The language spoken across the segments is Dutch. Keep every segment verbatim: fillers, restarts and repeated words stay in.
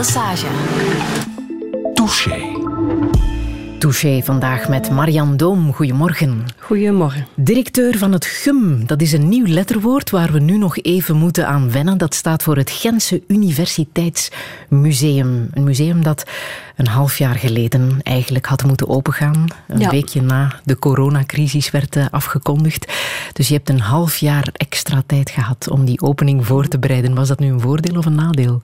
Lesage. Touché. Touché vandaag met Marian Doom. Goedemorgen. Goedemorgen. Directeur van het G U M. Dat is een nieuw letterwoord waar we nu nog even moeten aan wennen. Dat staat voor het Gentse Universiteitsmuseum. Een museum dat een half jaar geleden eigenlijk had moeten opengaan. Een ja. weekje na de coronacrisis werd uh, afgekondigd. Dus je hebt een half jaar extra tijd gehad om die opening voor te bereiden. Was dat nu een voordeel of een nadeel?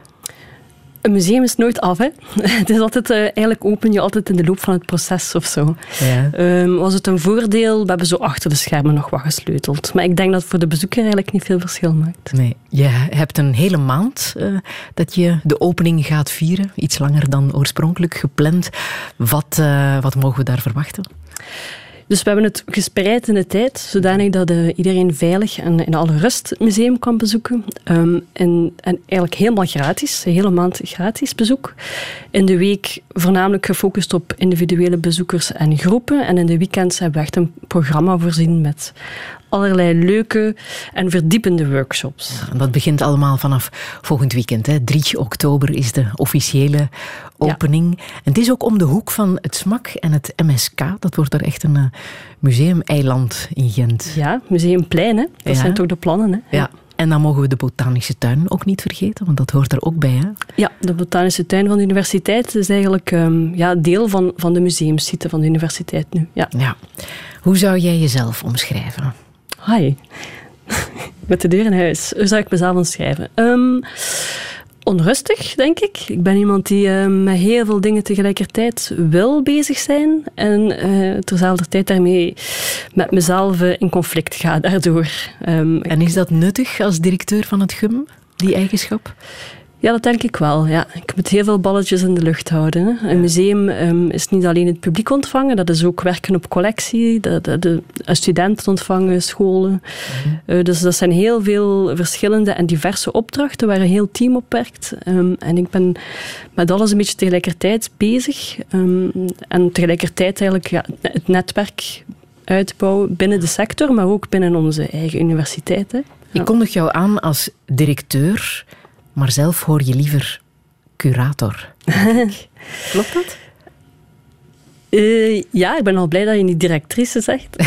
Een museum is nooit af, hè. Het is altijd, uh, eigenlijk open je altijd in de loop van het proces of zo. Ja. Um, was het een voordeel? We hebben zo achter de schermen nog wat gesleuteld. Maar ik denk dat het voor de bezoeker eigenlijk niet veel verschil maakt. Nee, je hebt een hele maand uh, dat je de opening gaat vieren. Iets langer dan oorspronkelijk gepland. Wat, uh, wat mogen we daar verwachten? Dus we hebben het gespreid in de tijd, zodanig dat uh, iedereen veilig en in alle rust het museum kan bezoeken. Um, en, en eigenlijk helemaal gratis, een hele maand gratis bezoek. In de week voornamelijk gefocust op individuele bezoekers en groepen. En in de weekends hebben we echt een programma voorzien met allerlei leuke en verdiepende workshops. Ja, dat begint allemaal vanaf volgend weekend. Hè. drie oktober is de officiële opening. Ja. En het is ook om de hoek van het S M A K en het M S K. Dat wordt er echt een uh, museumeiland in Gent. Ja, Museumplein, hè. Dat ja. zijn toch de plannen. Hè? Ja. En dan mogen we de botanische tuin ook niet vergeten, want dat hoort er ook bij. Hè? Ja, de botanische tuin van de universiteit is eigenlijk um, ja, deel van, van de museumsite van de universiteit nu. Ja. Ja. Hoe zou jij jezelf omschrijven? Hi. Met de deur in huis. Hoe zou ik mezelf omschrijven? Um, onrustig, denk ik. Ik ben iemand die uh, met heel veel dingen tegelijkertijd wil bezig zijn en uh, terzelfde tijd daarmee met mezelf uh, in conflict ga daardoor. Um, en is dat nuttig als directeur van het G U M, die eigenschap? Ja, dat denk ik wel. Ja. Ik moet heel veel balletjes in de lucht houden. Hè. Een museum um, is niet alleen het publiek ontvangen, dat is ook werken op collectie, de, de, de studenten ontvangen, scholen. Mm-hmm. Uh, dus dat zijn heel veel verschillende en diverse opdrachten waar een heel team op werkt. Um, en ik ben met alles een beetje tegelijkertijd bezig. Um, en tegelijkertijd eigenlijk ja, het netwerk uitbouwen binnen de sector, maar ook binnen onze eigen universiteit. Hè. Ja. Ik kondig jou aan als directeur, maar zelf hoor je liever curator. Klopt dat? Uh, ja, ik ben al blij dat je niet directrice zegt.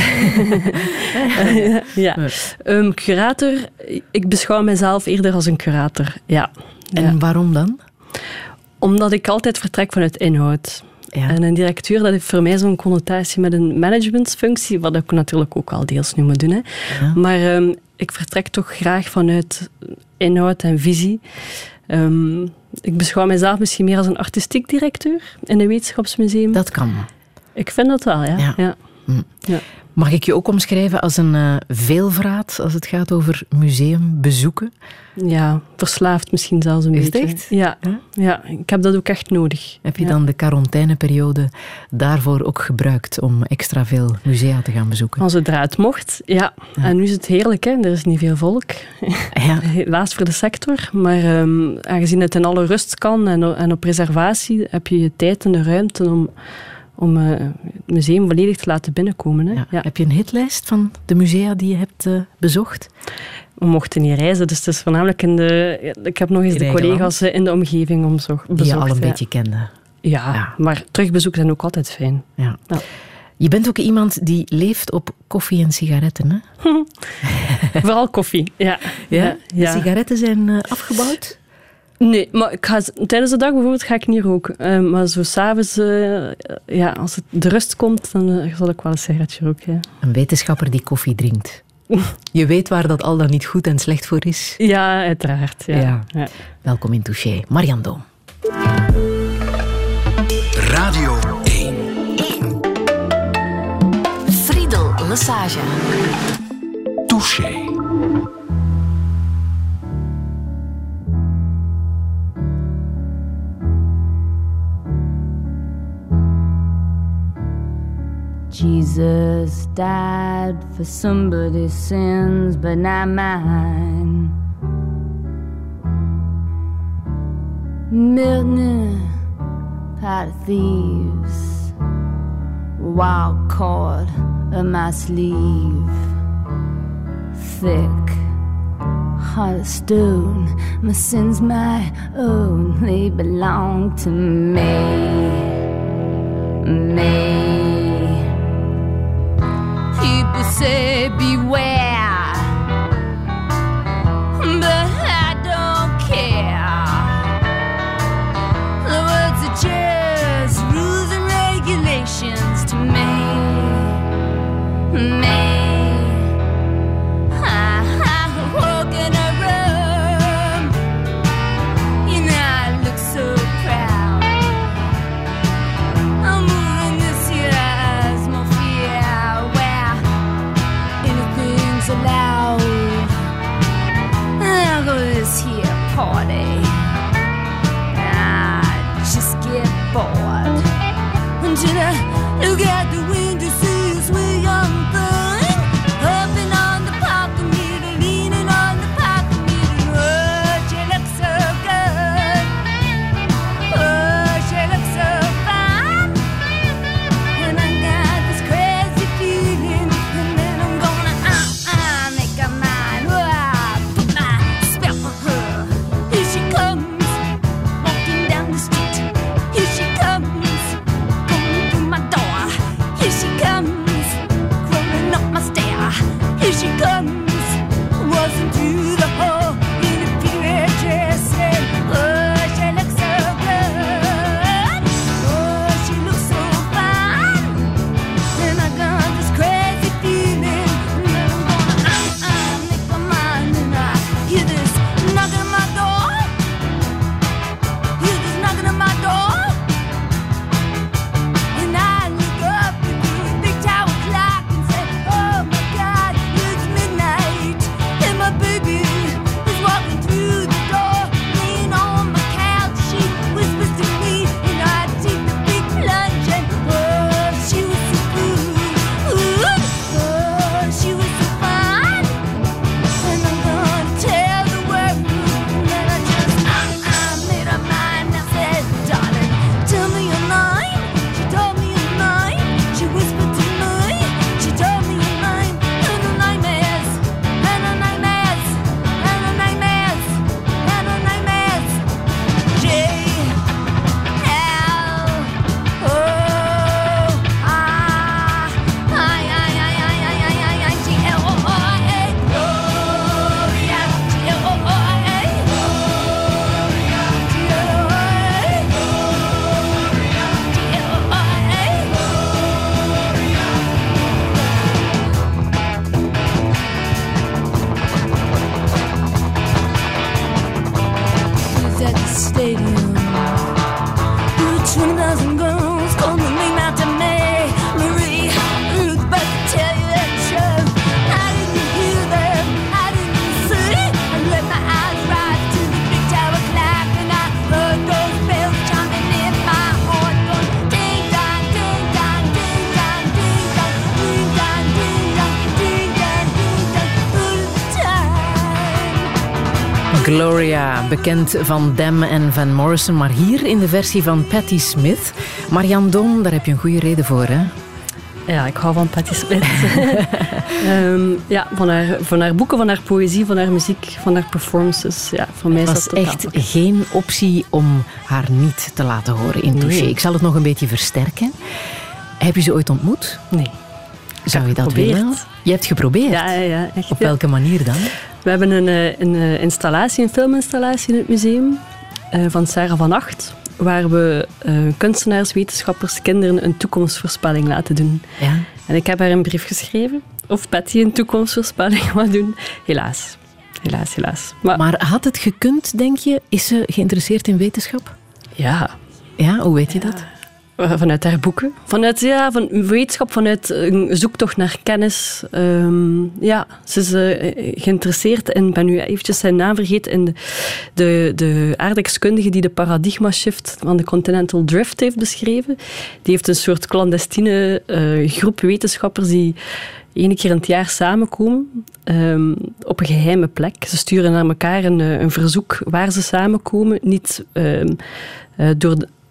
uh, ja. um, curator, ik beschouw mezelf eerder als een curator. Ja. En ja. waarom dan? Omdat ik altijd vertrek vanuit inhoud. Ja. En een directeur, dat heeft voor mij zo'n connotatie met een managementsfunctie, wat ik natuurlijk ook al deels nu moet doen. Hè. Ja. Maar um, ik vertrek toch graag vanuit inhoud en visie. Um, ik beschouw mezelf misschien meer als een artistiek directeur in een wetenschapsmuseum. Dat kan. Ik vind dat wel, ja. ja. ja. Mm. ja. Mag ik je ook omschrijven als een uh, veelvraat als het gaat over museumbezoeken? Ja, verslaafd misschien zelfs een Is beetje. Het echt? Ja, huh? ja, ik heb dat ook echt nodig. Heb je ja. dan de quarantaineperiode daarvoor ook gebruikt om extra veel musea te gaan bezoeken? Zodra het mocht, ja. ja. En nu is het heerlijk, hè. Er is niet veel volk. Ja. Helaas voor de sector. Maar um, aangezien het in alle rust kan en, en op reservatie, heb je je tijd en de ruimte om... om uh, het museum volledig te laten binnenkomen. Hè. Ja. Ja. Heb je een hitlijst van de musea die je hebt uh, bezocht? We mochten niet reizen, dus het is voornamelijk in de... Ik heb nog eens de collega's land. in de omgeving om zo bezocht. Die je al een ja. beetje kende. Ja, ja, maar terugbezoeken zijn ook altijd fijn. Ja. Ja. Je bent ook iemand die leeft op koffie en sigaretten, hè? Vooral koffie, ja. ja? ja, De ja. sigaretten zijn uh, afgebouwd? Nee, maar ik ga, tijdens de dag bijvoorbeeld ga ik niet roken. Uh, maar zo s'avonds, uh, ja, als het de rust komt, dan uh, zal ik wel een sigaretje roken. Ja. Een wetenschapper die koffie drinkt. Je weet waar dat al dan niet goed en slecht voor is. Ja, uiteraard. Ja. Ja. Ja. Welkom in Touché. Marian Doom. Radio één. Friedel Lesage. Touché. Jesus died for somebody's sins, but not mine. Milton, pot of thieves, wild cord of my sleeve, thick, heart of stone. My sins my own, they belong to me. Me. People say beware, but I don't care. The words are just rules and regulations to me. Me. Party. I just get bored until I look out the window, see a sweet young thing hopping on the parking meter, leaning on the parking meter. Oh, she looks so good. Oh, she looks so fine. And I got this crazy feeling, and then I'm gonna uh uh make her mine. Oh, I put my spell on her. Here she comes, walking down the street. Here she comes, coming through my door. Here she comes, crawling up my stair. Here she comes, waltzing through the hall in a period dress. And oh, she looks so good. Oh, she looks so fine. And I got this crazy feeling, and then I'm gonna uh uh make my mind. And I hear this knocking on my door. Hear this knocking on my door. And I look up into the big tower clock and say, oh my God, it's midnight. And my baby is walking through the door. Laying on my couch, she whispers to me, and I take the big plunge. And oh, she was so good. Oh, she was so fine. And I'm gonna tell the world. And then I just uh uh made her mind. I said, darling, tell me your name. She told me her name. She whispered to me. She told me her name. And her name is. And her name is. And her name is. And her name is J L O R I I I I I I I I G L O R A. Gloria. G L O R A. Gloria. G L O R A. Gloria. G L O R A. Who's at the stadium? twenty thousand girls call the name out to me. Marie, Ruth, but to tell you that show. I didn't hear them, I didn't see. I let my eyes rise to the big tower clock, and I heard those bells chiming in my heart, going ding dong, ding dong, ding dong, ding dong, ding dong, ding dong, ding dong, ding dong, all the time. Gloria, bekend van Them en Van Morrison, maar hier in de versie van Patti Smith. Marianne Don, daar heb je een goede reden voor, hè? Ja, ik hou van Patti Smith. um, ja, van haar, van haar boeken, van haar poëzie, van haar muziek, van haar performances. Ja, voor mij is Het dat was totaal. echt geen optie om haar niet te laten horen in Touché. Nee. Ik zal het nog een beetje versterken. Heb je ze ooit ontmoet? Nee. Zou je dat geprobeerd. willen? Je hebt geprobeerd? Ja, ja, ja, echt. Op ja. welke manier dan? We hebben een, eh, een eh, installatie, een filminstallatie in het museum eh, van Sarah van Acht, waar we eh, kunstenaars, wetenschappers, kinderen een toekomstvoorspelling laten doen. Ja. En ik heb haar een brief geschreven of Patty een toekomstvoorspelling mag doen. Helaas. Helaas, helaas. Maar, Maar had het gekund, denk je? Is ze geïnteresseerd in wetenschap? ja, Ja, hoe weet je dat? vanuit haar boeken. Vanuit ja, van wetenschap, vanuit een zoektocht naar kennis. Um, ja, ze is uh, geïnteresseerd in, ik ben nu eventjes zijn naam vergeten, in de, de, de aardrijkskundige die de paradigma shift van de continental drift heeft beschreven. Die heeft een soort clandestine uh, groep wetenschappers die één keer in het jaar samenkomen um, op een geheime plek. Ze sturen naar elkaar een, een verzoek waar ze samenkomen. Niet um, uh, door de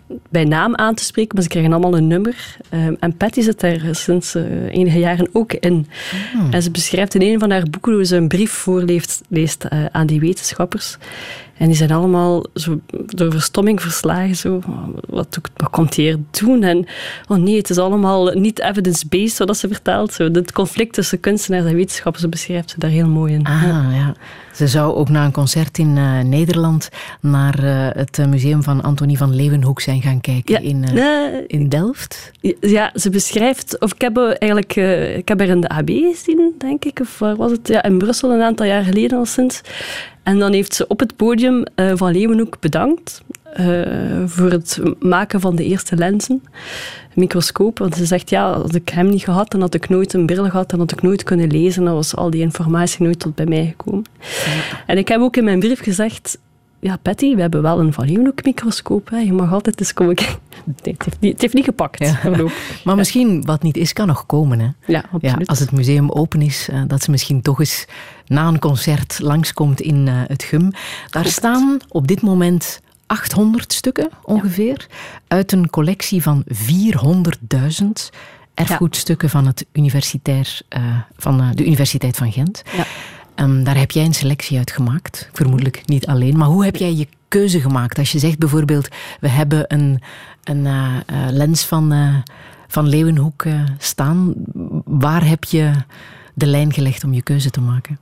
bij naam aan te spreken, maar ze krijgen allemaal een nummer. Um, en Patty zit daar sinds uh, enige jaren ook in. Hmm. En ze beschrijft in een van haar boeken hoe ze een brief voorleest leest, uh, aan die wetenschappers. En die zijn allemaal zo door verstomming verslagen. Zo, wat, wat komt hij hier doen? En oh nee, het is allemaal niet evidence-based, zoals ze vertelt. Zo, het conflict tussen kunstenaars en wetenschappers, ze beschrijft ze daar heel mooi in. Ah, ja. ja. Ze zou ook na een concert in uh, Nederland naar uh, het museum van Antonie van Leeuwenhoek zijn gaan kijken ja, in, uh, uh, in Delft. Ja, ze beschrijft... Of ik heb, eigenlijk, uh, ik heb haar in de A B gezien, denk ik. Of waar was het? Ja, in Brussel een aantal jaar geleden al sinds. En dan heeft ze op het podium uh, van Leeuwenhoek bedankt uh, voor het maken van de eerste lenzen. Microscoop, want ze zegt, ja, als ik hem niet gehad, dan had ik nooit een bril gehad, dan had ik nooit kunnen lezen, dan was al die informatie nooit tot bij mij gekomen. Ja. En ik heb ook in mijn brief gezegd, ja, Patty, we hebben wel een Van Leeuwenhoek microscoop, hè. Je mag altijd eens komen kijken. Nee, het, heeft niet, het heeft niet gepakt. Ja. Maar ja. misschien, wat niet is, kan nog komen. Hè? Ja, absoluut. Ja, als het museum open is, uh, dat ze misschien toch eens na een concert langskomt in uh, het G U M. Daar Goed. staan op dit moment achthonderd stukken ongeveer, ja. uit een collectie van vierhonderdduizend erfgoedstukken ja. van, het universitair, uh, van uh, de Universiteit van Gent. Ja. Um, daar heb jij een selectie uit gemaakt, vermoedelijk niet alleen. Maar hoe heb jij je keuze gemaakt? Als je zegt bijvoorbeeld, we hebben een, een uh, uh, lens van, uh, van Leeuwenhoek uh, staan. Waar heb je de lijn gelegd om je keuze te maken?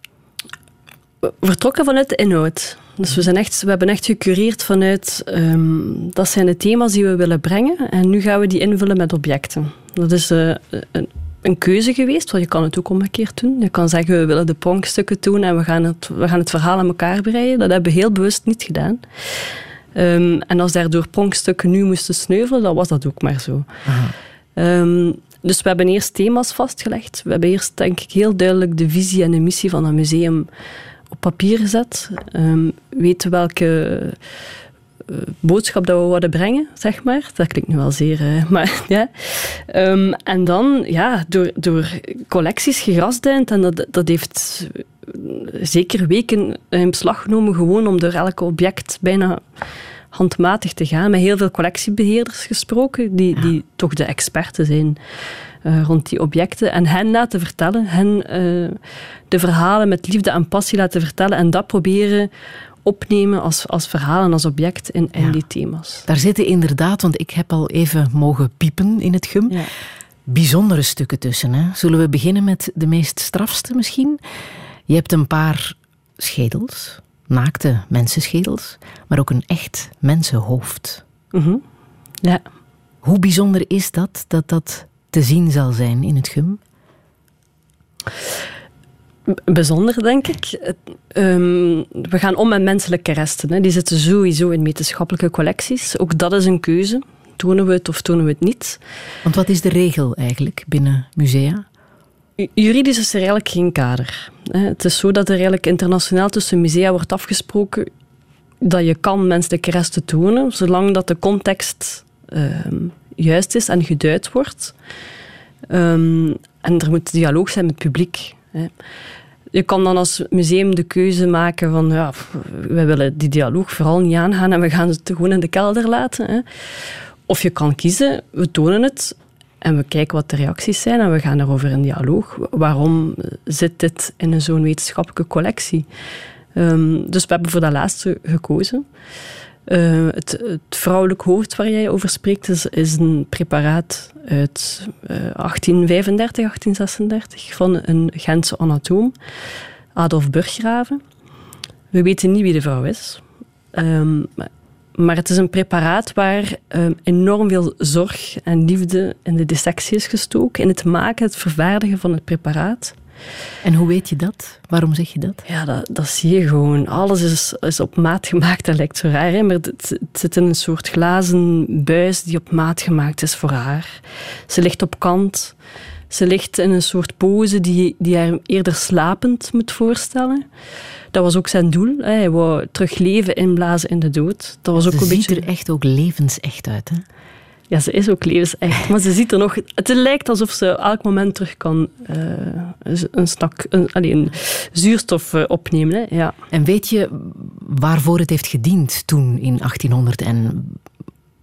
Vertrokken vanuit de inhoud. Dus we, zijn echt, we hebben echt gecureerd vanuit... Um, dat zijn de thema's die we willen brengen. En nu gaan we die invullen met objecten. Dat is uh, een, een keuze geweest, want je kan het ook omgekeerd doen. Je kan zeggen, we willen de pronkstukken doen en we gaan het, we gaan het verhaal aan elkaar breien. Dat hebben we heel bewust niet gedaan. Um, en als daardoor pronkstukken nu moesten sneuvelen, dan was dat ook maar zo. Um, dus we hebben eerst thema's vastgelegd. We hebben eerst, denk ik, heel duidelijk de visie en de missie van het museum op papier gezet. Um, weten welke uh, boodschap dat we wilden brengen, zeg maar. Dat klinkt nu wel zeer... Uh, maar, ja. Um, en dan, ja, door, door collecties gerasduind. En dat, dat heeft zeker weken in beslag genomen, gewoon om door elk object bijna handmatig te gaan. Met heel veel collectiebeheerders gesproken, die, ja. die toch de experten zijn uh, rond die objecten. En hen laten vertellen, hen uh, de verhalen met liefde en passie laten vertellen en dat proberen opnemen als, als verhaal en als object in, in ja. die thema's. Daar zitten inderdaad, want ik heb al even mogen piepen in het G U M, ja. bijzondere stukken tussen. Hè? Zullen we beginnen met de meest strafste misschien? Je hebt een paar schedels, naakte mensenschedels, maar ook een echt mensenhoofd. Mm-hmm. Ja. Hoe bijzonder is dat, dat dat te zien zal zijn in het G U M? Bijzonder, denk ik. Um, we gaan om met menselijke resten. Hè. Die zitten sowieso in wetenschappelijke collecties. Ook dat is een keuze. Tonen we het of tonen we het niet? Want wat is de regel eigenlijk binnen musea? Juridisch is er eigenlijk geen kader. Het is zo dat er eigenlijk internationaal tussen musea wordt afgesproken dat je kan menselijke resten tonen, zolang dat de context um, juist is en geduid wordt. Um, en er moet dialoog zijn met het publiek. Hè. Je kan dan als museum de keuze maken van ja, wij willen die dialoog vooral niet aangaan en we gaan het gewoon in de kelder laten. Hè. Of je kan kiezen, we tonen het en we kijken wat de reacties zijn en we gaan daarover in dialoog. Waarom zit dit in zo'n wetenschappelijke collectie? Um, dus we hebben voor dat laatste gekozen. Uh, het, het vrouwelijk hoofd waar jij over spreekt is, is een preparaat uit uh, achttien vijfendertig, achttien zesendertig van een Gentse anatoom, Adolf Burggraven. We weten niet wie de vrouw is. Um, maar het is een preparaat waar um, enorm veel zorg en liefde in de dissectie is gestoken, in het maken, het vervaardigen van het preparaat. En hoe weet je dat? Waarom zeg je dat? Ja, dat, dat zie je gewoon. Alles is, is op maat gemaakt. Dat lijkt zo raar, hè? Maar het, het zit in een soort glazen buis die op maat gemaakt is voor haar. Ze ligt op kant. Ze ligt in een soort pose die, die haar eerder slapend moet voorstellen. Dat was ook zijn doel. Hè? Hij wou terug leven inblazen in de dood. Dat was ook Ze een ziet beetje... er echt ook levensecht uit, hè? Ja, ze is ook levensecht, maar ze ziet er nog... Het lijkt alsof ze elk moment terug kan uh, een, snak, een, allez, een zuurstof uh, opnemen. Hè. Ja. En weet je waarvoor het heeft gediend toen in achttienhonderd en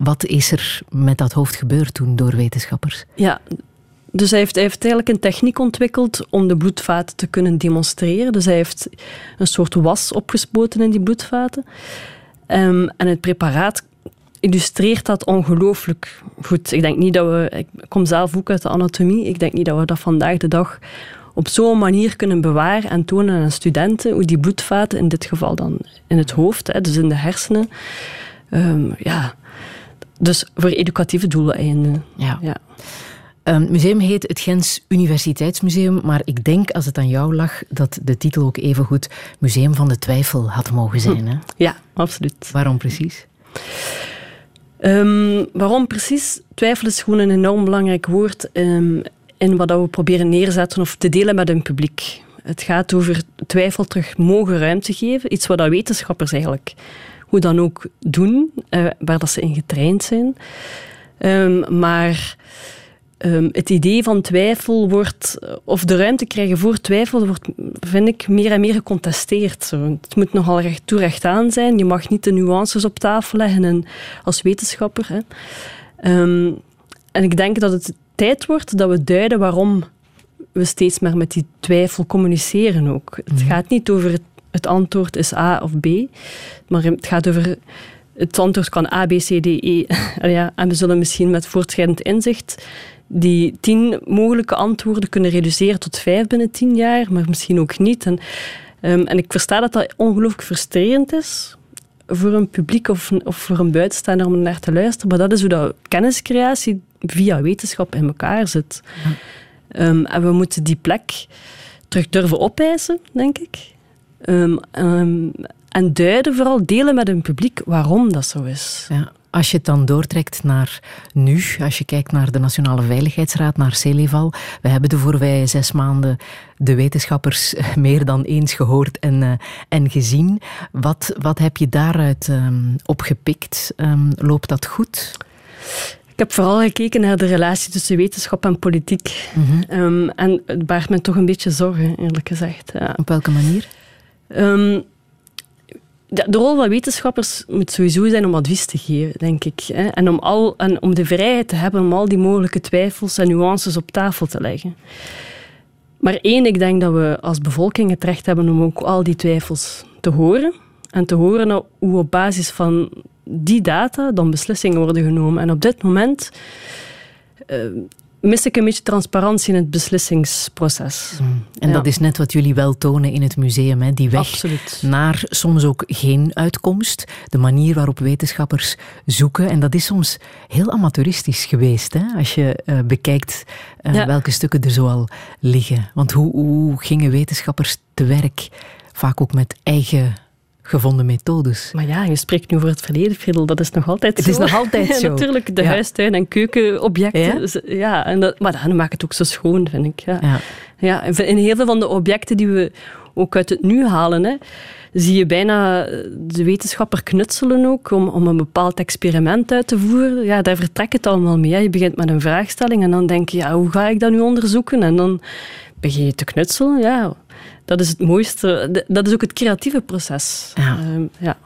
wat is er met dat hoofd gebeurd toen door wetenschappers? Ja, dus hij heeft, hij heeft eigenlijk een techniek ontwikkeld om de bloedvaten te kunnen demonstreren. Dus hij heeft een soort was opgespoten in die bloedvaten. Um, en het preparaat illustreert dat ongelooflijk goed. Ik denk niet dat we... Ik kom zelf ook uit de anatomie. Ik denk niet dat we dat vandaag de dag op zo'n manier kunnen bewaren en tonen aan studenten hoe die bloedvaten, in dit geval dan in het hoofd, hè, dus in de hersenen, um, ja, dus voor educatieve doeleinden. Ja. Ja. Um, het museum heet het Gens Universiteitsmuseum, maar ik denk, als het aan jou lag, dat de titel ook evengoed Museum van de Twijfel had mogen zijn. Hè? Ja, absoluut. Waarom precies? Um, waarom precies? Twijfel is gewoon een enorm belangrijk woord um, in wat we proberen neerzetten of te delen met een publiek. Het gaat over twijfel terug mogen ruimte geven, iets wat wetenschappers eigenlijk hoe dan ook doen, uh, waar dat ze in getraind zijn. Um, maar um, het idee van twijfel wordt, of de ruimte krijgen voor twijfel, wordt, vind ik, meer en meer gecontesteerd. Zo. Het moet nogal recht toe recht aan zijn. Je mag niet de nuances op tafel leggen en, als wetenschapper. Hè. Um, en ik denk dat het tijd wordt dat we duiden waarom we steeds maar met die twijfel communiceren ook. Het Mm. gaat niet over het, het antwoord is A of B, maar het gaat over het antwoord kan A, B, C, D, E. Ja, en we zullen misschien met voortschrijdend inzicht die tien mogelijke antwoorden kunnen reduceren tot vijf binnen tien jaar, maar misschien ook niet. En, um, en ik versta dat dat ongelooflijk frustrerend is voor een publiek of, of voor een buitenstaander om naar te luisteren, maar dat is hoe dat kenniscreatie via wetenschap in elkaar zit. Ja. Um, en we moeten die plek terug durven opeisen, denk ik. Um, um, en duiden, vooral delen met een publiek waarom dat zo is. Ja. Als je het dan doortrekt naar nu, als je kijkt naar de Nationale Veiligheidsraad, naar Celeval, we hebben de voorbije zes maanden de wetenschappers meer dan eens gehoord en, uh, en gezien. Wat, wat heb je daaruit um, opgepikt? Um, loopt dat goed? Ik heb vooral gekeken naar de relatie tussen wetenschap en politiek. Mm-hmm. Um, en het baart me toch een beetje zorgen, eerlijk gezegd. Ja. Op welke manier? Um, de, de rol van wetenschappers moet sowieso zijn om advies te geven, denk ik. Hè? En, om al, en om de vrijheid te hebben om al die mogelijke twijfels en nuances op tafel te leggen. Maar één, ik denk dat we als bevolking het recht hebben om ook al die twijfels te horen. En te horen hoe op basis van die data dan beslissingen worden genomen. En op dit moment uh, mis ik een beetje transparantie in het beslissingsproces. Mm. En ja. dat is net wat jullie wel tonen in het museum, hè? Die weg Absoluut. naar soms ook geen uitkomst. De manier waarop wetenschappers zoeken. En dat is soms heel amateuristisch geweest, hè? Als je uh, bekijkt uh, ja. welke stukken er zoal liggen. Want hoe, hoe gingen wetenschappers te werk? Vaak ook met eigen gevonden methodes. Maar ja, je spreekt nu over het verleden, Friedel. Dat is nog altijd het zo. Het is nog altijd zo. Natuurlijk, de ja. huistuin- en keukenobjecten. Ja? Dus, ja, en dat, maar dat maakt het ook zo schoon, vind ik. Ja. Ja. Ja, in heel veel van de objecten die we ook uit het nu halen, hè, zie je bijna de wetenschapper knutselen ook om, om een bepaald experiment uit te voeren. Ja, daar vertrekt het allemaal mee. Hè. Je begint met een vraagstelling en dan denk je, ja, hoe ga ik dat nu onderzoeken? En dan begin je te knutselen, ja. Dat is het mooiste. Dat is ook het creatieve proces. Ja. Um, ja.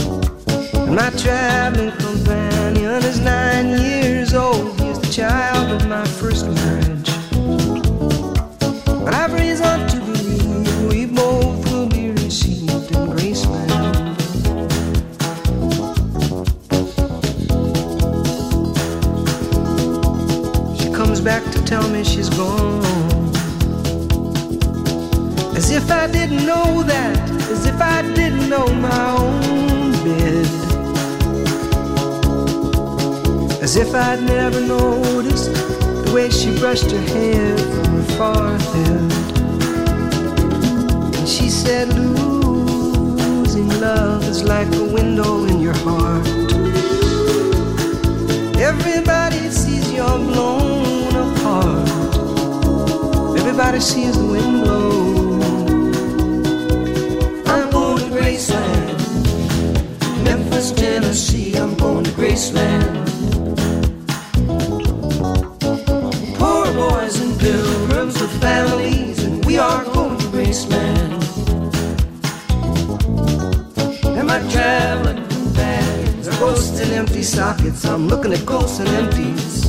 My traveling companion is nine years old. He's the child of my first marriage. But I've reason to believe we both will be received in Graceland. She comes back to tell me she's gone, as if I didn't know that, as if I didn't know my own bed, as if I'd never noticed the way she brushed her hair from her forehead. And she said, losing love is like a window in your heart. Everybody sees you're blown apart. Everybody sees the wind blow. I'm going to Graceland, Memphis, Tennessee. I'm going to Graceland. Poor boys and pilgrims with families, and we are going to Graceland. Am I traveling bags or ghosts in empty sockets? I'm looking at ghosts and empties.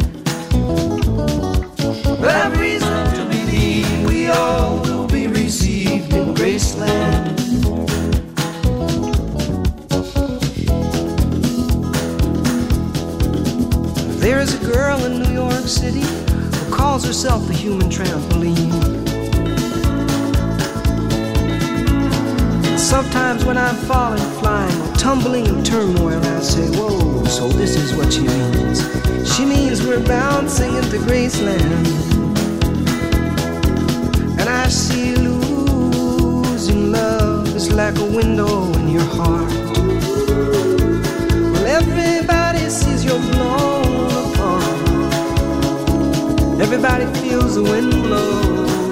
But I've reason to believe we all will be received in Graceland. There is a girl in New York City who calls herself the human trampoline. Sometimes when I'm falling, flying, or tumbling in turmoil, I say, whoa, so this is what she means. She means we're bouncing into Graceland. And I see losing love is like a window in your heart. Well, everybody sees you're blown apart. Everybody feels the wind blow.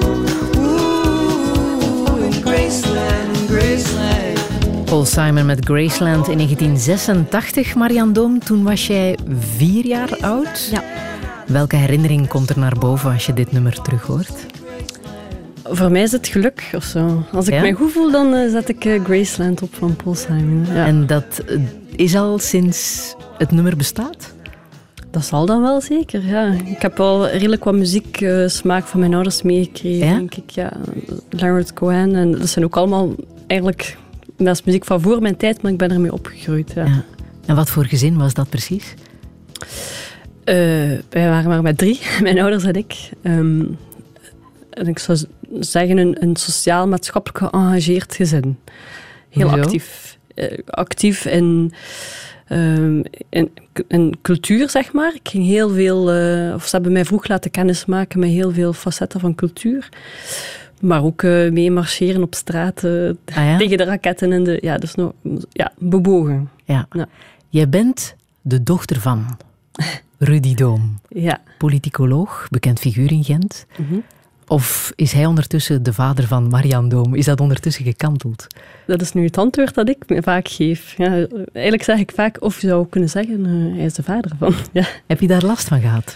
Ooh, in Graceland, in Graceland. Paul Simon met Graceland in negentien zesentachtig. Marianne Doom, toen was jij vier jaar oud. Ja. Welke herinnering komt er naar boven als je dit nummer terughoort? Voor mij is het geluk of zo. Als ik Ja? mij goed voel, dan uh, zet ik uh, Graceland op van Paul Simon. Ja. En dat uh, is al sinds het nummer bestaat? Dat zal dan wel zeker, ja. Ik heb al redelijk wat muzieksmaak uh, van mijn ouders meegekregen, Ja? denk ik. Ja. Leonard Cohen. En dat zijn ook allemaal eigenlijk... Dat is muziek van voor mijn tijd, maar ik ben ermee opgegroeid. Ja. Ja. En wat voor gezin was dat precies? Uh, wij waren maar met drie, mijn ouders en ik. Um, en ik zou zeggen een, een sociaal-maatschappelijk geëngageerd gezin. Heel Hoezo? actief. Uh, actief in, um, in, in cultuur, zeg maar. Ik ging heel veel... Uh, of ze hebben mij vroeg laten kennismaken met heel veel facetten van cultuur. Maar ook uh, mee marcheren op straat uh, Ah, ja? tegen de raketten en de... Ja, dus nog, ja, bewogen. Ja. Ja. Jij bent de dochter van Rudy Doom, Ja. politicoloog, bekend figuur in Gent. Mm-hmm. Of is hij ondertussen de vader van Marianne Doom? Is dat ondertussen gekanteld? Dat is nu het antwoord dat ik me vaak geef. Ja, eigenlijk zeg ik vaak, of je zou kunnen zeggen, uh, hij is de vader van. Ja. Heb je daar last van gehad?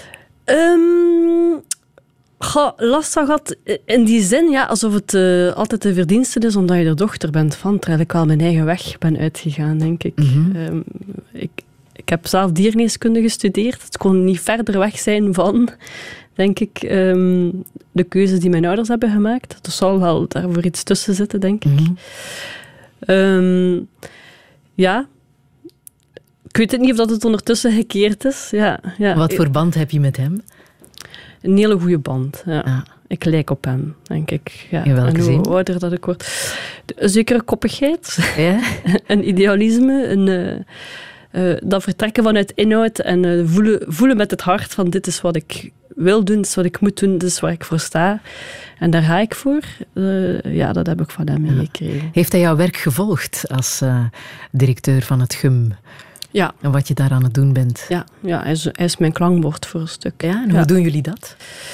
Um, goh, last van gehad in die zin, ja, alsof het uh, altijd de verdienste is omdat je de dochter bent van, terwijl ik wel mijn eigen weg ben uitgegaan, denk ik. Mm-hmm. Um, ik, ik heb zelf diergeneeskunde gestudeerd. Het kon niet verder weg zijn van, denk ik, um, de keuzes die mijn ouders hebben gemaakt. Er zal wel daarvoor iets tussen zitten, denk ik. Mm-hmm. Um, ja. Ik weet het niet of dat het ondertussen gekeerd is. Ja, ja. Wat voor band heb je met hem? Een hele goede band. Ja. Ah. Ik lijk op hem, denk ik. Ja. In welke en hoe zin? ouder dat ik word. Een zekere koppigheid, Ja? een idealisme, een, uh, uh, dat vertrekken vanuit inhoud en uh, voelen, voelen met het hart van dit is wat ik wil doen, dit is wat ik moet doen, dit is waar ik voor sta. En daar ga ik voor. Uh, ja, dat heb ik van hem meegekregen. Heeft hij jouw werk gevolgd als uh, directeur van het G U M? Ja. En wat je daar aan het doen bent? Ja, ja hij, is, hij is mijn klankbord voor een stuk. Ja, en hoe Ja. doen jullie dat?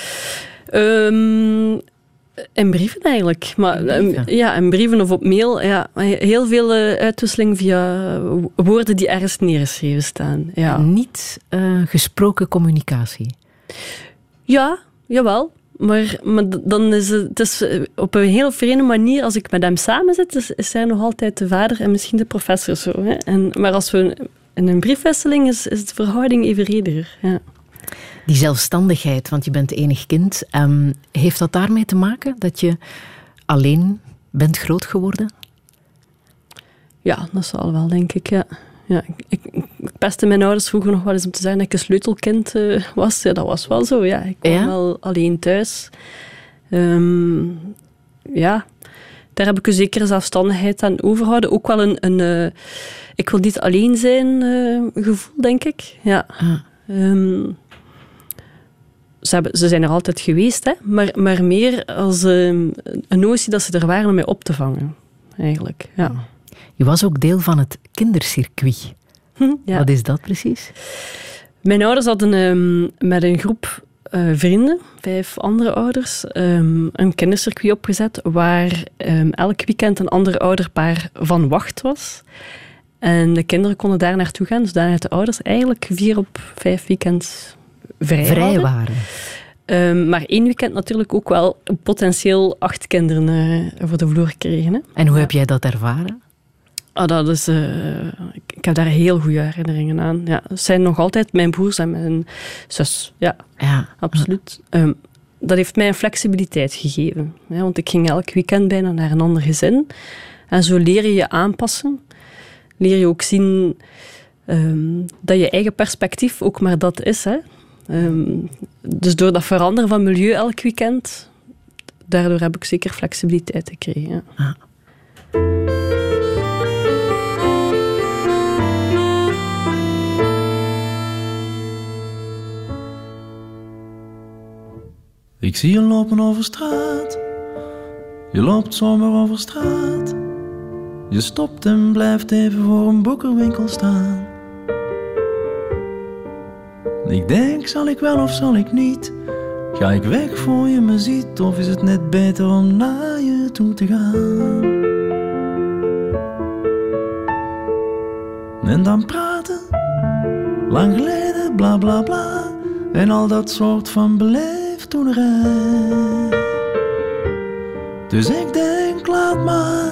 Um, in brieven eigenlijk. Maar, In brieven? um, ja, in brieven of op mail. Ja, heel veel uh, uitwisseling via woorden die ergens neergeschreven staan. Ja, Niet uh, gesproken communicatie. ja jawel. Maar, maar dan is het, het is op een heel vreemde manier, als ik met hem samen zit, is, is hij nog altijd de vader en misschien de professor. Zo, hè. En, maar als we in een briefwisseling is, is de verhouding evenrediger. Ja. Die zelfstandigheid, want je bent enig kind. Um, heeft dat daarmee te maken dat je alleen bent groot geworden? Ja, dat zal wel, denk ik, ja. Ja, ik, ik pestte mijn ouders vroeger nog wel eens om te zeggen dat ik een sleutelkind uh, was. Ja, dat was wel zo, ja. Ik kwam ja? wel alleen thuis. Um, ja, daar heb ik een zekere zelfstandigheid aan overhouden. Ook wel een, een uh, ik wil niet alleen zijn uh, gevoel, denk ik. Ja. Ah. Um, ze, hebben, ze zijn er altijd geweest, hè? Maar, maar meer als um, een notie dat ze er waren om mij op te vangen, eigenlijk. Ja. Je was ook deel van het kindercircuit. Hm, ja. Wat is dat precies? Mijn ouders hadden um, met een groep uh, vrienden, vijf andere ouders, um, een kindercircuit opgezet waar um, elk weekend een ander ouderpaar van wacht was. En de kinderen konden daar naartoe gaan, zodat de ouders eigenlijk vier op vijf weekends vrij, vrij waren. Um, maar één weekend natuurlijk ook wel potentieel acht kinderen uh, voor de vloer kregen. Hè. En hoe heb jij dat ervaren? Ah, dat is, uh, ik, ik heb daar heel goede herinneringen aan. Ja, het zijn nog altijd mijn broers en mijn zus. Ja, ja. absoluut. Um, dat heeft mij een flexibiliteit gegeven. Hè, want ik ging elk weekend bijna naar een ander gezin. En zo leer je je aanpassen. Leer je ook zien um, dat je eigen perspectief ook maar dat is. Hè. Um, dus door dat veranderen van milieu elk weekend, daardoor heb ik zeker flexibiliteit gekregen. Ja. Ah. Ik zie je lopen over straat. Je loopt zomaar over straat. Je stopt en blijft even voor een boekenwinkel staan. Ik denk, zal ik wel of zal ik niet? Ga ik weg voor je me ziet? Of is het net beter om naar je toe te gaan? En dan praten, lang geleden, bla bla bla. En al dat soort van beleefddoenerij. Dus ik denk, laat maar.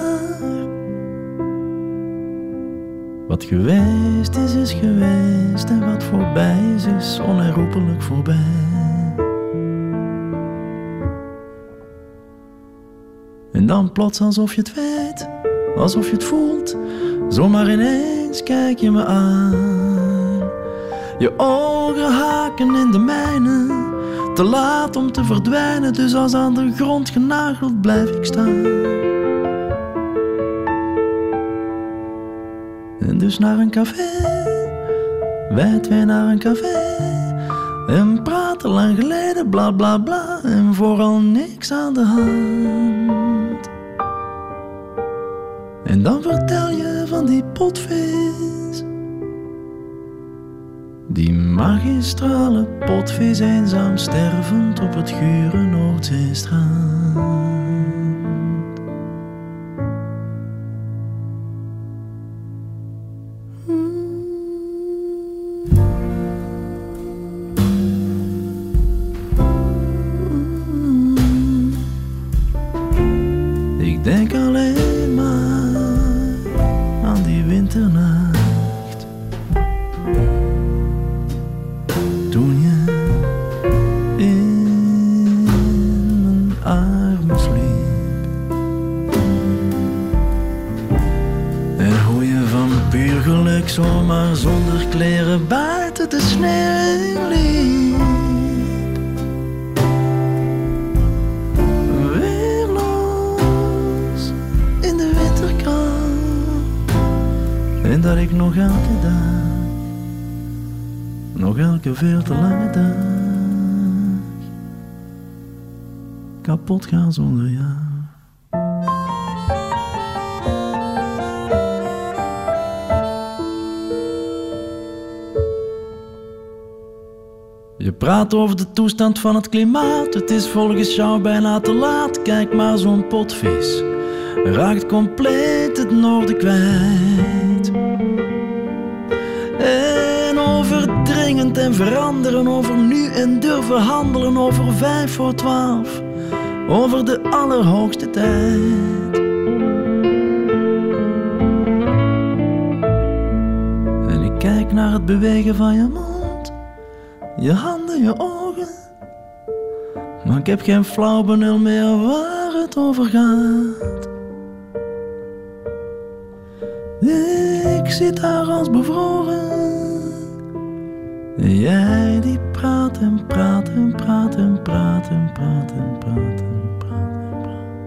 Wat geweest is, is geweest. En wat voorbij is, is onherroepelijk voorbij. En dan plots alsof je het weet, alsof je het voelt. Zomaar ineens kijk je me aan. Je ogen haken in de mijne. Te laat om te verdwijnen, dus als aan de grond genageld blijf ik staan. En dus naar een café, wij twee naar een café. En praten lang geleden, bla bla bla. En vooral niks aan de hand. En dan vertel je van die potvis. Die magistrale potvis, eenzaam stervend op het gure Noordzeestrand. Ik denk alleen maar aan die winternacht. Toen je in mijn armen sliep. En hoe je van puur geluk zomaar zonder kleren buiten de sneeuw liep. Weerloos in de winterkou. En dat ik nog elke dag, nog elke veel te lange dag, kapot gaan zonder jou. Je praat over de toestand van het klimaat. Het is volgens jou bijna te laat. Kijk maar, zo'n potvis raakt compleet het noorden kwijt. En over dringend en veranderen, over nu en durven handelen, over vijf voor twaalf, over de allerhoogste tijd. En ik kijk naar het bewegen van je mond, je handen in je ogen. Maar ik heb geen flauw benul meer waar het over gaat. Ik zit daar als bevroren. En jij die praat en praat en praat en praat en praat en praat en praat en praat.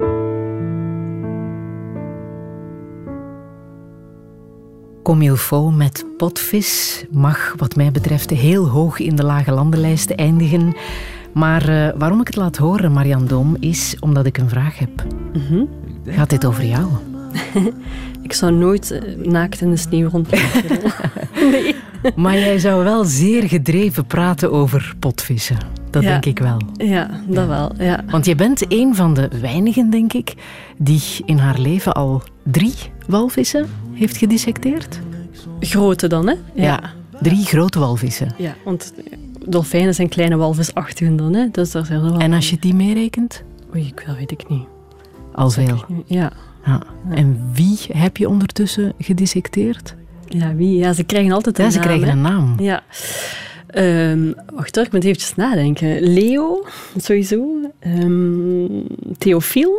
Comme il faut met Potvis mag wat mij betreft heel hoog in de lage landenlijst eindigen. Maar uh, waarom ik het laat horen, Marianne Doom, is omdat ik een vraag heb. Mm-hmm. Gaat dit over jou? Ik zou nooit uh, naakt in de sneeuw rondlopen. Nee. Maar jij zou wel zeer gedreven praten over potvissen. Dat ja. denk ik wel. Ja, dat ja. wel. Ja. Want je bent een van de weinigen, denk ik, die in haar leven al drie walvissen heeft gedissecteerd. Grote dan, hè? Ja, ja drie grote walvissen. Ja, want dolfijnen zijn kleine walvisachtigen dan, hè? Dus daar zijn er wel. En als je die meerekent? Oei, dat weet ik niet. Al veel? Ja. ja. En wie heb je ondertussen gedissecteerd? Ja, wie? Ja, ze krijgen altijd een ja, naam. Ja, ze krijgen hè? een naam. Ja. Um, wacht hoor, ik moet eventjes nadenken. Leo, sowieso. Um, Theofiel.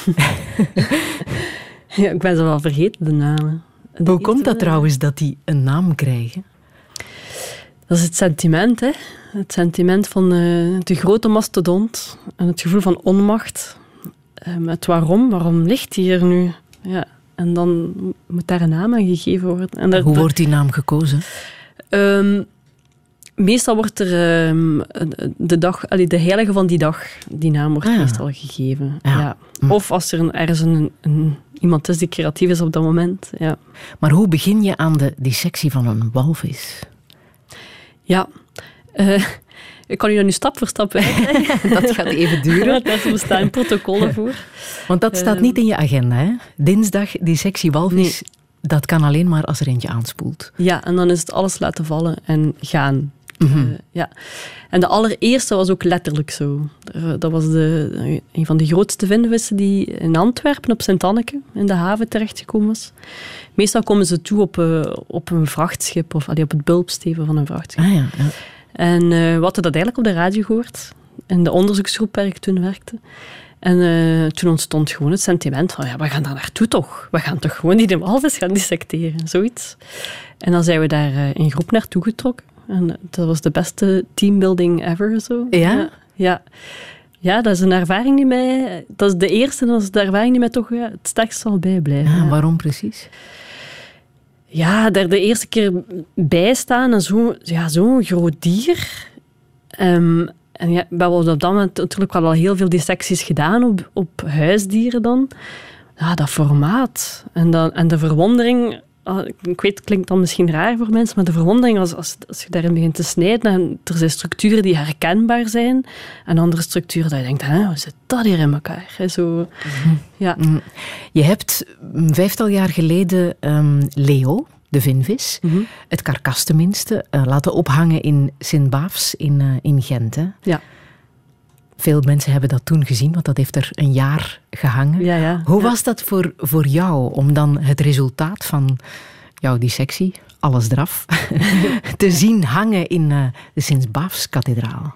Ja, ik ben ze wel vergeten, de namen. De Hoe komt dat trouwens, dat die een naam krijgen? Dat is het sentiment, hè. Het sentiment van uh, de grote mastodont en het gevoel van onmacht. Um, het waarom, waarom ligt die hier nu? Ja. En dan moet daar een naam aan gegeven worden. En dat, Hoe wordt die naam gekozen? Um, meestal wordt er um, de, dag, allee, de heilige van die dag, die naam wordt ah, ja. meestal gegeven. Ja. Ja. Hm. Of als er een, ergens een, een, iemand is die creatief is op dat moment. Ja. Maar hoe begin je aan de dissectie van een walvis? Ja, uh, ik kan u dat nu stap voor stap uitleggen. Dat gaat even duren. Daar bestaan protocollen voor. Want dat staat niet in je agenda, hè? Dinsdag, dissectie walvis, nee. Dat kan alleen maar als er eentje aanspoelt. Ja, en dan is het alles laten vallen en gaan. Mm-hmm. Uh, ja. En de allereerste was ook letterlijk zo. Dat was de, een van de grootste vindwissen die in Antwerpen op Sint-Anneke in de haven terechtgekomen was. Meestal komen ze toe op, uh, op een vrachtschip of allee, op het bulpsteven van een vrachtschip. Ah, ja, ja. En uh, we hadden dat eigenlijk op de radio gehoord. In de onderzoeksgroep waar ik toen werkte. En uh, toen ontstond gewoon het sentiment van, ja, we gaan daar naartoe toch. We gaan toch gewoon die de walvis gaan dissecteren, zoiets. En dan zijn we daar uh, in groep naartoe getrokken. En dat was de beste teambuilding ever. Zo. Ja? Ja, ja. Ja, dat is een ervaring die mij... Dat is de eerste, dat is de ervaring die mij toch ja, het sterkst zal bijblijven. Ja, ja. Waarom precies? Ja, daar de eerste keer bij staan en zo'n ja, zo'n groot dier. Um, en ja, we hebben op dat moment natuurlijk wel al heel veel dissecties gedaan op, op huisdieren dan. Ja, dat formaat en, dat, en de verwondering... Ik weet, het klinkt dan misschien raar voor mensen, maar de verwondering als, als, als je daarin begint te snijden en er zijn structuren die herkenbaar zijn en andere structuren dat je denkt, hè, hoe zit dat hier in elkaar? He, zo, mm-hmm. ja. Je hebt een vijftal jaar geleden um, Leo, de vinvis, mm-hmm. het karkas tenminste, uh, laten ophangen in Sint-Baafs in, uh, in Gent. Hè? Ja. Veel mensen hebben dat toen gezien, want dat heeft er een jaar gehangen. Ja, ja, Hoe ja. was dat voor, voor jou, om dan het resultaat van jouw dissectie, alles eraf, te zien hangen in uh, de Sint-Baafs-kathedraal?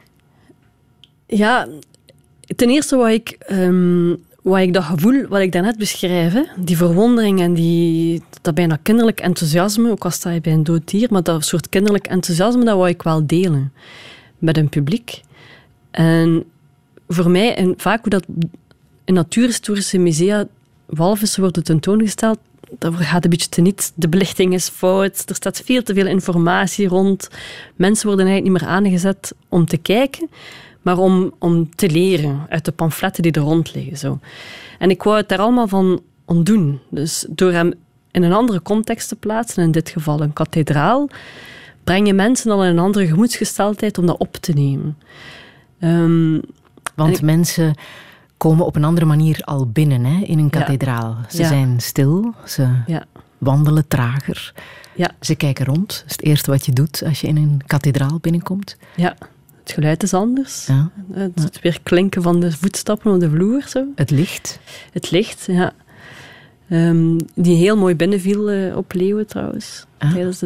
Ja, ten eerste wat ik, um, wat ik dat gevoel, wat ik daarnet beschrijf, hè, die verwondering en die, dat bijna kinderlijk enthousiasme, ook al sta je bij een dood dier, maar dat soort kinderlijk enthousiasme, dat wou ik wel delen met een publiek. En voor mij, en vaak hoe dat in natuurhistorische musea walvissen worden tentoongesteld, dat gaat een beetje teniet. De belichting is fout, er staat veel te veel informatie rond. Mensen worden eigenlijk niet meer aangezet om te kijken, maar om, om te leren uit de pamfletten die er rond liggen. Zo. En ik wou het daar allemaal van ontdoen. Dus door hem in een andere context te plaatsen, in dit geval een kathedraal, breng je mensen al in een andere gemoedsgesteldheid om dat op te nemen. Um, Want ik, mensen komen op een andere manier al binnen hè, in een kathedraal. Ja. Ze ja. zijn stil, ze ja. wandelen trager. Ja. Ze kijken rond. Dat is het eerste wat je doet als je in een kathedraal binnenkomt. Ja, het geluid is anders. Ja. Het, het weer klinken van de voetstappen op de vloer. Zo. Het licht. Het licht, ja. Um, die heel mooi binnenviel uh, op Leeuwen trouwens, ah. tijdens de dag.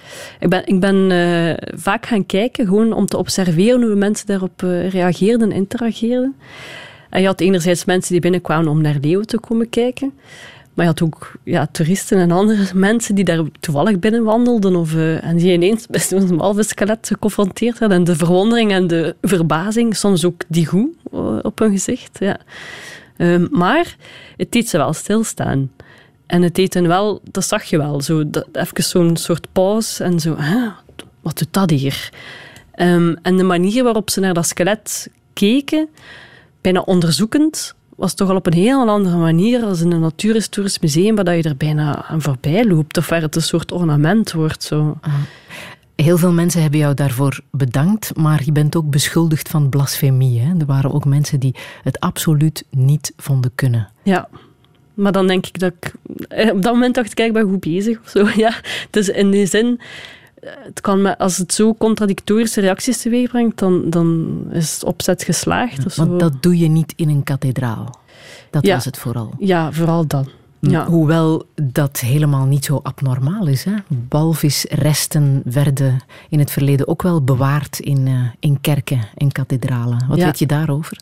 Ik ben, ik ben uh, vaak gaan kijken, gewoon om te observeren hoe mensen daarop uh, reageerden en interageerden. En je had enerzijds mensen die binnenkwamen om naar leeuwen te komen kijken. Maar je had ook ja, toeristen en andere mensen die daar toevallig binnen wandelden. Of, uh, en die ineens met een walvisskelet geconfronteerd werden. En de verwondering en de verbazing, soms ook die goe uh, op hun gezicht. Ja. Um, maar het deed ze wel stilstaan. En het deed hen wel, dat zag je wel, zo, dat, even zo'n soort pauze en zo, hè, wat doet dat hier? Um, en de manier waarop ze naar dat skelet keken, bijna onderzoekend, was toch al op een heel andere manier als in een natuurhistorisch museum, waar je er bijna aan voorbij loopt, of waar het een soort ornament wordt. Zo. Ah. Heel veel mensen hebben jou daarvoor bedankt, maar je bent ook beschuldigd van blasfemie. Hè? Er waren ook mensen die het absoluut niet vonden kunnen. Ja. Maar dan denk ik dat ik... Op dat moment dacht ik, ik ben goed bezig of zo. Ja. Dus in die zin, het kan me, als het zo contradictorische reacties teweeg brengt, dan, dan is het opzet geslaagd. Of zo. Want dat doe je niet in een kathedraal. Dat ja. was het vooral. Ja, vooral dan. Ja. Hoewel dat helemaal niet zo abnormaal is. Hè? Walvisresten werden in het verleden ook wel bewaard in, uh, in kerken en kathedralen. Wat ja. weet je daarover?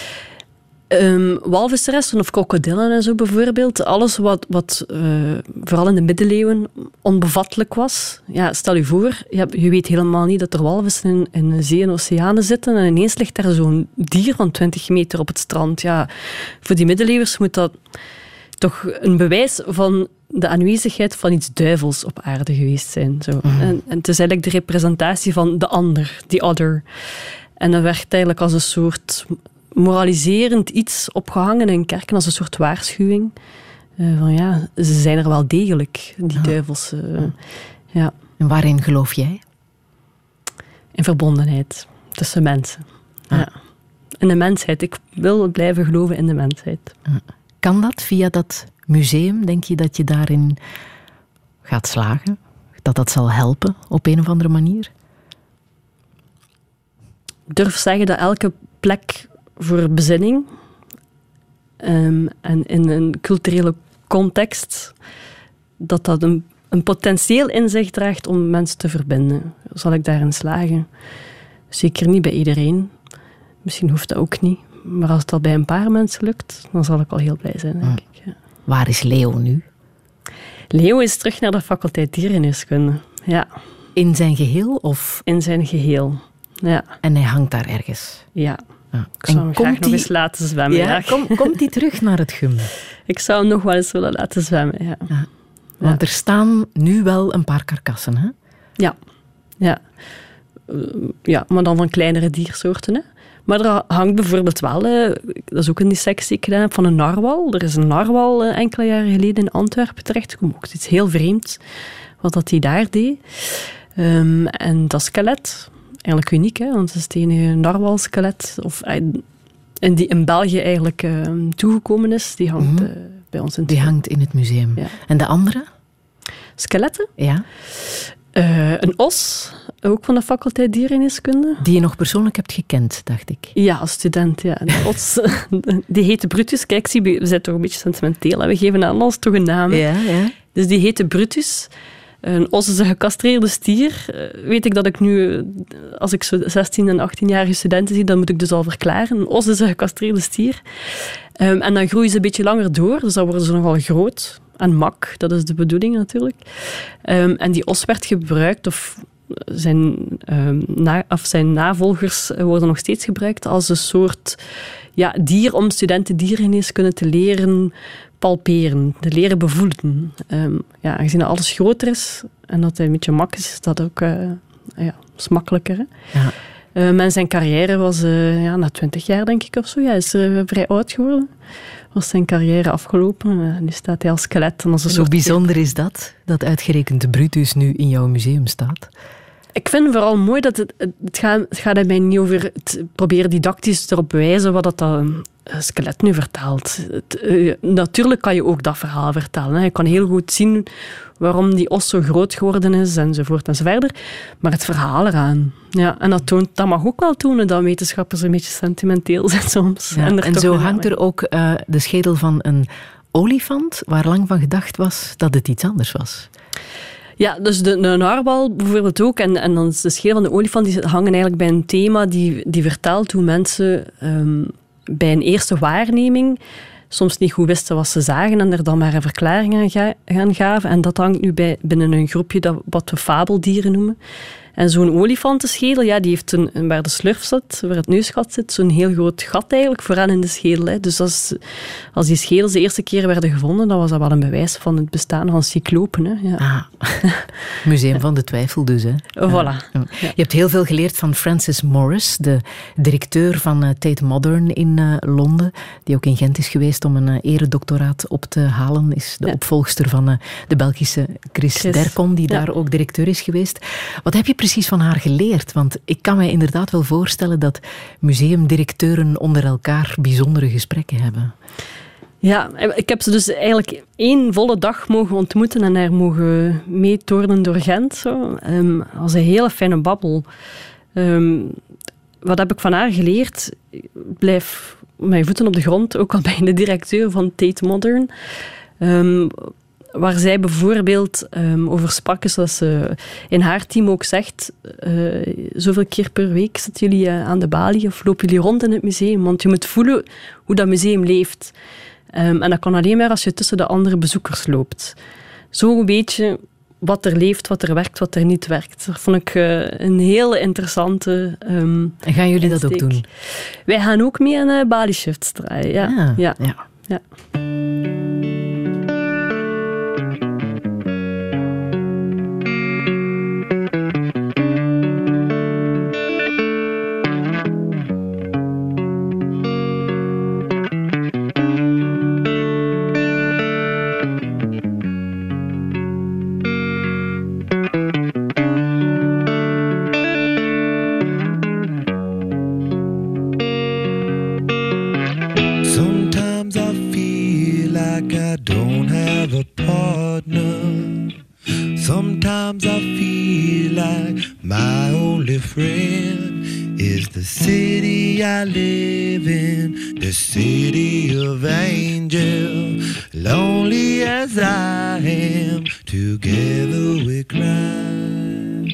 Um, walvisresten of krokodillen en zo bijvoorbeeld. Alles wat, wat uh, vooral in de middeleeuwen onbevattelijk was. Ja, stel je voor, je, je weet helemaal niet dat er walvissen in, in de zee en oceanen zitten en ineens ligt daar zo'n dier van twintig meter op het strand. Ja, voor die middeleeuwers moet dat toch een bewijs van de aanwezigheid van iets duivels op aarde geweest zijn. Zo. Mm. En, en het is eigenlijk de representatie van de ander, the other. En dat werkt eigenlijk als een soort moraliserend iets opgehangen in kerken, als een soort waarschuwing. Uh, van ja, ze zijn er wel degelijk, die ja. duivels. Uh, ja. En waarin geloof jij? In verbondenheid tussen mensen. Ah. Ja. In de mensheid. Ik wil blijven geloven in de mensheid. Ah. Kan dat via dat museum? Denk je dat je daarin gaat slagen? Dat dat zal helpen op een of andere manier? Ik durf zeggen dat elke plek voor bezinning um, en in een culturele context, dat dat een, een potentieel in zich draagt om mensen te verbinden. Zal ik daarin slagen? Zeker niet bij iedereen. Misschien hoeft dat ook niet. Maar als het al bij een paar mensen lukt, dan zal ik al heel blij zijn, denk ik. Ja. Waar is Leo nu? Leo is terug naar de faculteit dierengeneeskunde. Ja. In zijn geheel? Of? In zijn geheel, ja. En hij hangt daar ergens? Ja. ja. Ik zou en hem graag die... nog eens laten zwemmen. Ja, ja. Kom, komt hij terug naar het gym? Ik zou hem nog wel eens willen laten zwemmen, ja. ja. Want ja. er staan nu wel een paar karkassen, hè? Ja. Ja. Uh, ja, maar dan van kleinere diersoorten, hè. Maar er hangt bijvoorbeeld wel, dat is ook een dissectie die ik gedaan heb, van een narwal. Er is een narwal enkele jaren geleden in Antwerpen terechtgekomen. Ook iets heel vreemd wat dat hij daar deed. Um, en dat skelet, eigenlijk uniek, hè, want het is het enige narwalskelet of, en die in België eigenlijk uh, toegekomen is, die hangt mm-hmm. uh, bij ons in het Die hangt in het museum. Ja. En de andere? Skeletten? Ja. Uh, een os, ook van de faculteit dierengeneeskunde. Die je nog persoonlijk hebt gekend, dacht ik. Ja, als student, ja. De os, die heette Brutus. Kijk, zie, we zijn toch een beetje sentimenteel. Hè? We geven aan alles toch een naam. Ja, ja. Dus die heette Brutus. Een os is een gecastreerde stier. Uh, weet ik dat ik nu, als ik zo zestien- en achttienjarige studenten zie, dan moet ik dus al verklaren. Een os is een gecastreerde stier. Um, en dan groeien ze een beetje langer door, dus dan worden ze nogal groot. En mak, dat is de bedoeling natuurlijk. Um, en die os werd gebruikt, of zijn, um, na, of zijn navolgers worden nog steeds gebruikt als een soort ja, dier om studenten diergeneeskunde te leren palperen, te leren bevoelen. Um, ja, aangezien dat alles groter is en dat hij een beetje mak is, is dat ook uh, ja, is makkelijker. Hè? Ja. Um, en zijn carrière was uh, ja, na twintig jaar, denk ik, of zo. Ja, hij is uh, vrij oud geworden. Was zijn carrière afgelopen. Uh, nu staat hij als skelet. En als een Zo soort bijzonder is dat, dat uitgerekend de Brutus nu in jouw museum staat? Ik vind vooral mooi dat het, het, het, gaat, het gaat er mij niet over het proberen didactisch erop wijzen wat dat een skelet nu vertelt. Het, uh, natuurlijk kan je ook dat verhaal vertellen. Hè. Je kan heel goed zien waarom die os zo groot geworden is, enzovoort enzoverder. Maar het verhaal eraan. Ja, en dat, toont, dat mag ook wel tonen dat wetenschappers een beetje sentimenteel zijn soms. Ja, en, en zo hangt er ook uh, de schedel van een olifant, waar lang van gedacht was dat het iets anders was. Ja, dus de, de narwal bijvoorbeeld ook. En, en dan is de schedel van de olifant, die hangen eigenlijk bij een thema die, die vertelt hoe mensen um, bij een eerste waarneming soms niet goed wisten wat ze zagen en er dan maar een verklaring aan ga, gaan gaven. En dat hangt nu bij, binnen een groepje dat wat we fabeldieren noemen. En zo'n olifantenschedel, ja, die heeft een, waar de slurf zit, waar het neusgat zit, zo'n heel groot gat eigenlijk vooraan in de schedel. Hè. Dus als, als die schedels de eerste keer werden gevonden, dan was dat wel een bewijs van het bestaan van cyclopen. Hè. Ja. Ah, Museum van de Twijfel dus. Hè. Voilà. Ja. Je hebt heel veel geleerd van Frances Morris, de directeur van uh, Tate Modern in uh, Londen, die ook in Gent is geweest om een uh, eredoctoraat op te halen. Is de ja. opvolgster van uh, de Belgische Chris, Chris. Dercon, die ja. daar ook directeur is geweest. Wat heb je precies van haar geleerd? Want ik kan mij inderdaad wel voorstellen dat museumdirecteuren onder elkaar bijzondere gesprekken hebben. Ja, ik heb ze dus eigenlijk één volle dag mogen ontmoeten en haar mogen meetornen door Gent. Zo. Um, dat was een hele fijne babbel. Um, wat heb ik van haar geleerd? Blijf met je voeten op de grond, ook al ben je de directeur van Tate Modern. Um, Waar zij bijvoorbeeld um, over sprak, is dat ze in haar team ook zegt, uh, zoveel keer per week zitten jullie uh, aan de balie of lopen jullie rond in het museum. Want je moet voelen hoe dat museum leeft. Um, en dat kan alleen maar als je tussen de andere bezoekers loopt. Zo weet je wat er leeft, wat er werkt, wat er niet werkt. Dat vond ik uh, een heel interessante um, En gaan jullie insteek. dat ook doen? Wij gaan ook mee aan uh, Bali-shifts draaien. Ja. Ah, ja. ja. ja. Sometimes I feel like my only friend is the city I live in, the city of angels. Lonely as I am, together we cry.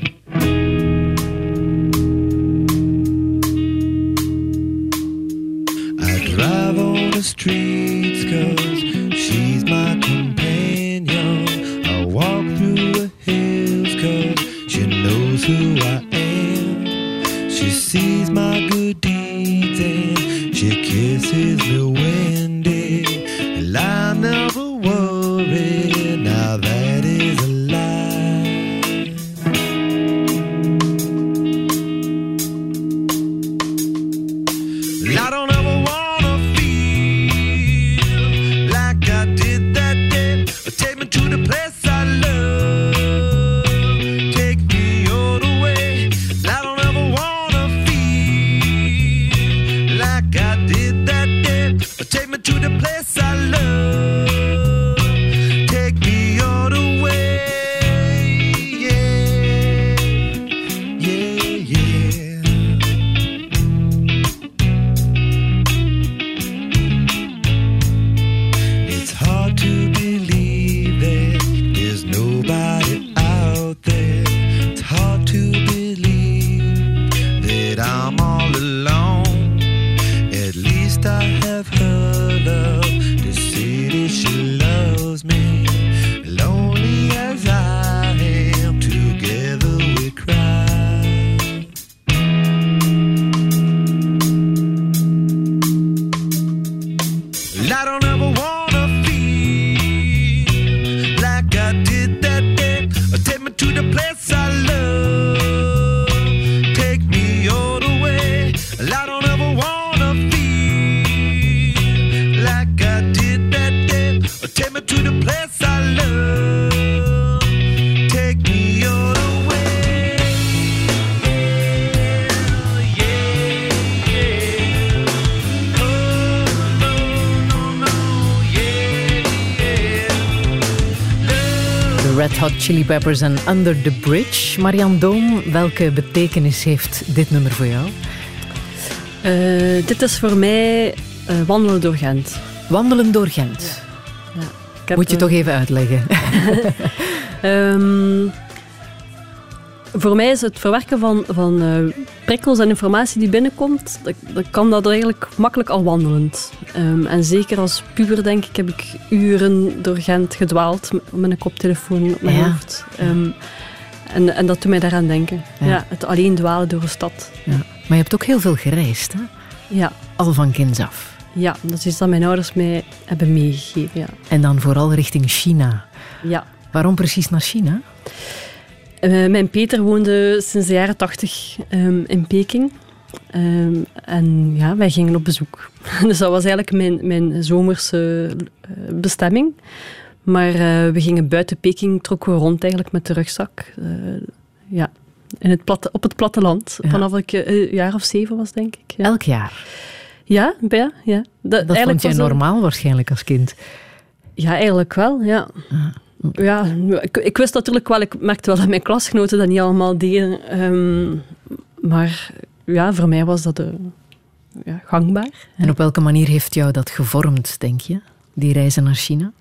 I drive on the streets 'cause she's my companion. I walk through the hills 'cause she knows who I am. She sees my good deeds and she kisses me when day. And I never worry, now that is a lie. I don't ever wanna feel like I did that day. Take me to the place I love. Take me all the way. I don't ever wanna feel like I did that day. Take me to the place I love. Take me all the way. Yeah, yeah, yeah. It's hard to believe that there's nobody out there. It's hard to believe that I'm all alone. At least I have her love. The city, she loves me. Lonely as I am, together we cry. I don't ever wanna feel like I did that day. Take me to the place I love. Take me all the way. I don't ever wanna feel like I did that day. Take me to the place I love. Take me all the way. Yeah, yeah. Oh, no, no, no, yeah, yeah. Love. De Red Hot Chili Peppers en Under the Bridge. Marianne Doom, welke betekenis heeft dit nummer voor jou? Uh, dit is voor mij uh, wandelen door Gent. Wandelen door Gent. Ja. Ik heb, Moet je uh, toch even uitleggen. Um, voor mij is het verwerken van, van uh, prikkels en informatie die binnenkomt, dat, dat kan dat eigenlijk makkelijk al wandelend. Um, en zeker als puber, denk ik, heb ik uren door Gent gedwaald met een koptelefoon op mijn Ja. hoofd. Um, en, en dat doet mij daaraan denken. Ja. Ja, het alleen dwalen door een stad. Ja. Maar je hebt ook heel veel gereisd, hè? Ja, Al van kinds af. ja, dat is iets dat mijn ouders mij hebben meegegeven. Ja. En dan vooral richting China. Ja. Waarom precies naar China? Uh, mijn Peter woonde sinds de jaren tachtig um, in Peking. Um, en ja, wij gingen op bezoek. Dus dat was eigenlijk mijn, mijn zomerse uh, bestemming. Maar uh, we gingen buiten Peking, trokken we rond eigenlijk met de rugzak. Uh, ja, in het platte, op het platteland. Ja. Vanaf ik uh, een jaar of zeven was, denk ik. Ja, Elk jaar. ja, ja. ja. Dat vond jij was dat- normaal waarschijnlijk als kind. Ja, eigenlijk wel, ja. Ja, ik, ik wist natuurlijk wel, ik merkte wel dat mijn klasgenoten dat niet allemaal deden. Um, maar ja, voor mij was dat uh, ja, gangbaar. En op welke manier heeft jou dat gevormd, denk je? Die reizen naar China?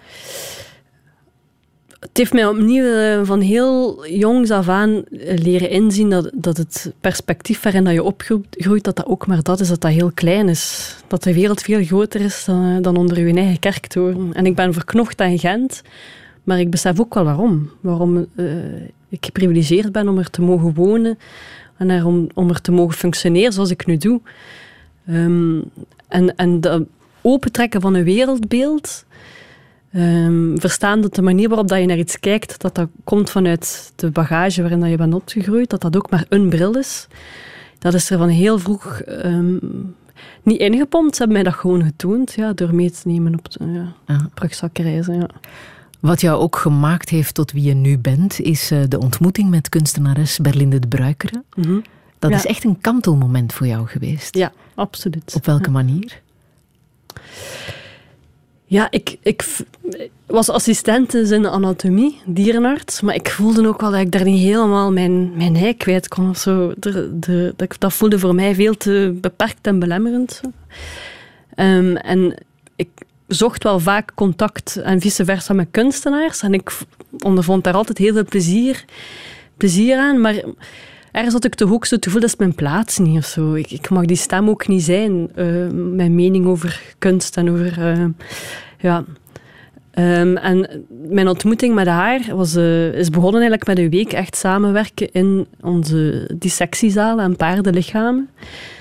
Het heeft mij opnieuw uh, van heel jongs af aan uh, leren inzien dat, dat het perspectief waarin dat je opgroeit, dat dat ook maar dat is, dat dat heel klein is. Dat de wereld veel groter is dan, uh, dan onder je eigen kerktoren. En ik ben verknocht aan Gent, maar ik besef ook wel waarom. Waarom uh, ik geprivilegeerd ben om er te mogen wonen en er om, om er te mogen functioneren zoals ik nu doe. Um, en, en dat opentrekken van een wereldbeeld... Um, verstaan dat de manier waarop dat je naar iets kijkt, dat dat komt vanuit de bagage waarin dat je bent opgegroeid, dat dat ook maar een bril is. Dat is er van heel vroeg um, niet ingepompt. Ze hebben mij dat gewoon getoond, ja, door mee te nemen op de ja, Ja. rugzakreizen. Ja. Wat jou ook gemaakt heeft tot wie je nu bent, is uh, de ontmoeting met kunstenares Berlinde de Bruikere. Mm-hmm. Dat Ja. is echt een kantelmoment voor jou geweest. Ja, absoluut. Op welke manier? Ja, ik, ik was assistent in de anatomie, dierenarts, maar ik voelde ook wel dat ik daar niet helemaal mijn, mijn ei kwijt kon. Of zo. De, de, dat, dat voelde voor mij veel te beperkt en belemmerend. Um, en ik zocht wel vaak contact en vice versa met kunstenaars. En ik ondervond daar altijd heel veel plezier, plezier aan, maar... Ergens had ik toch ook zo het gevoel, dat is mijn plaats niet of zo. Ik, ik mag die stem ook niet zijn. Uh, mijn mening over kunst en over... Uh, ja. Um, en mijn ontmoeting met haar was, uh, is begonnen eigenlijk met een week echt samenwerken in onze dissectiezaal aan paardenlichamen.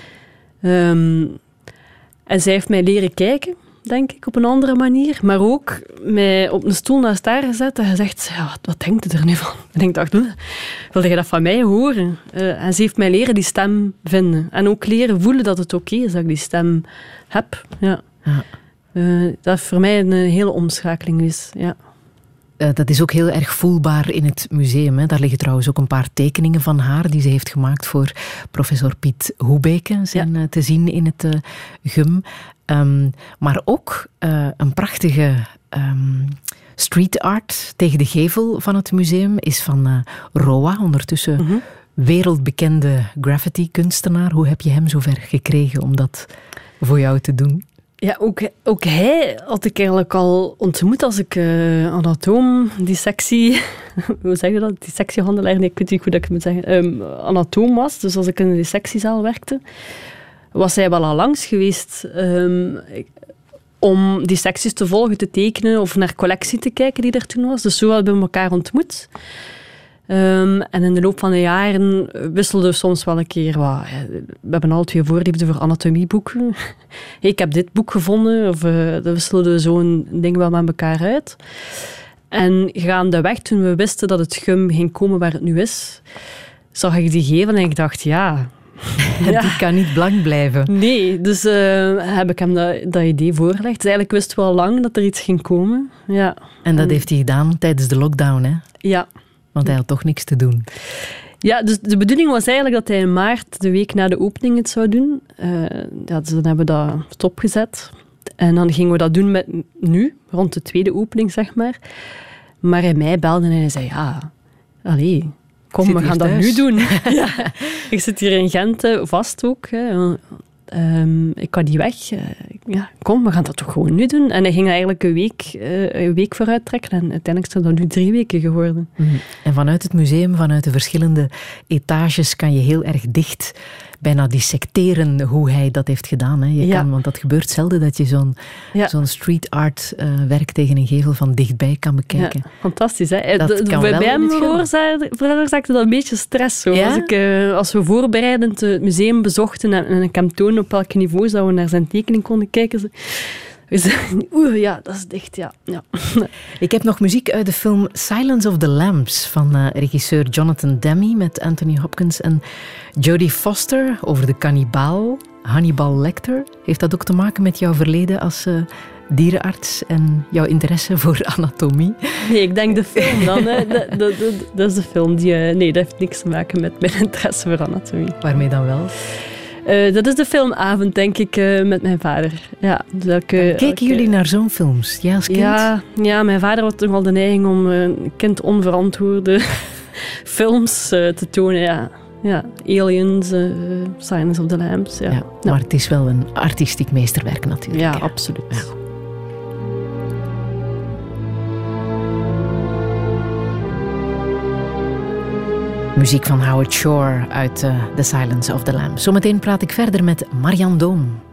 Um, en zij heeft mij leren kijken, denk ik, op een andere manier. Maar ook mij op een stoel naast haar gezet en gezegd, ja, wat, wat denkt je er nu van? En ik dacht, wilde je dat van mij horen? Uh, en ze heeft mij leren die stem vinden. En ook leren voelen dat het oké is dat ik die stem heb. Ja. Ja. Uh, dat voor mij een hele omschakeling is. Ja. Uh, dat is ook heel erg voelbaar in het museum. Hè. Daar liggen trouwens ook een paar tekeningen van haar die ze heeft gemaakt voor professor Piet Hoebeke. Zijn ja. uh, te zien in het uh, G U M. Um, maar ook uh, een prachtige um, street art tegen de gevel van het museum is van uh, Roa, ondertussen mm-hmm. wereldbekende graffiti-kunstenaar. Hoe heb je hem zover gekregen om dat voor jou te doen? Ja, ook, ook hij had ik eigenlijk al ontmoet als ik uh, anatoom, dissectie... hoe zeg je dat? Dissectiehandelaar? Nee, ik weet niet hoe dat ik moet zeggen. Um, anatoom was, dus als ik in de dissectiezaal werkte, was hij wel al langs geweest um, om dissecties te volgen, te tekenen of naar collectie te kijken die er toen was. Dus zo hebben we elkaar ontmoet. Um, en in de loop van de jaren wisselden we soms wel een keer wat. We hebben al twee voorliefde voor anatomieboeken. Hey, ik heb dit boek gevonden. Of uh, dan wisselden we zo'n ding wel met elkaar uit. En gaandeweg, toen we wisten dat het G U M ging komen waar het nu is, zag ik die gevel en ik dacht, ja... ja. Die kan niet blank blijven. Nee, dus uh, heb ik hem dat, dat idee voorgelegd. Dus eigenlijk wisten we al lang dat er iets ging komen. Ja. En dat en, heeft hij gedaan tijdens de lockdown, hè? Ja. Want hij had toch niks te doen. Ja, dus de bedoeling was eigenlijk dat hij in maart, de week na de opening, het zou doen. Uh, ja, dus dan hebben we dat stopgezet. En dan gingen we dat doen met nu, rond de tweede opening, zeg maar. Maar hij mij belde en hij zei, ja, allee, kom, we gaan dat thuis. nu doen. Ja. Ik zit hier in Gent vast ook. Hè. um, ik kan die weg. Uh, ja, kom, we gaan dat toch gewoon nu doen. En hij ging eigenlijk een week, uh, een week vooruit trekken. En uiteindelijk zijn dat nu drie weken geworden. Mm. En vanuit het museum, vanuit de verschillende etages, kan je heel erg dicht bijna dissecteren hoe hij dat heeft gedaan. Hè. Je ja. kan, want dat gebeurt zelden dat je zo'n, ja. zo'n street art uh, werk tegen een gevel van dichtbij kan bekijken. Ja, fantastisch. Hè? Dat de, kan bij wel hem veroorzaakte dat een beetje stress. Zo. Ja? Als, ik, uh, als we voorbereidend het museum bezochten en, en ik hem toonde op welke niveau dat we naar zijn tekening konden kijken... Oeh, ja, dat is dicht, ja. ja. Ik heb nog muziek uit de film Silence of the Lambs van uh, regisseur Jonathan Demme met Anthony Hopkins en Jodie Foster over de kannibaal Hannibal Lecter. Heeft dat ook te maken met jouw verleden als uh, dierenarts en jouw interesse voor anatomie? Nee, ik denk de film dan. Hè. Dat, dat, dat, dat is de film. Die, uh, nee, dat heeft niks te maken met mijn interesse voor anatomie. Waarmee dan wel? Uh, dat is de filmavond, denk ik, uh, met mijn vader. Ja, dus elke, Kijken elke, jullie naar zo'n films? Jij als kind? Ja, ja, mijn vader had toch wel de neiging om uh, een kind onverantwoorde films uh, te tonen. Ja. Ja, Aliens, uh, Silence of the Lambs. Ja. Ja, maar ja. Het is wel een artistiek meesterwerk natuurlijk. Ja, hè? absoluut. Ja. Muziek van Howard Shore uit uh, The Silence of the Lambs. Zometeen praat ik verder met Marianne Doom.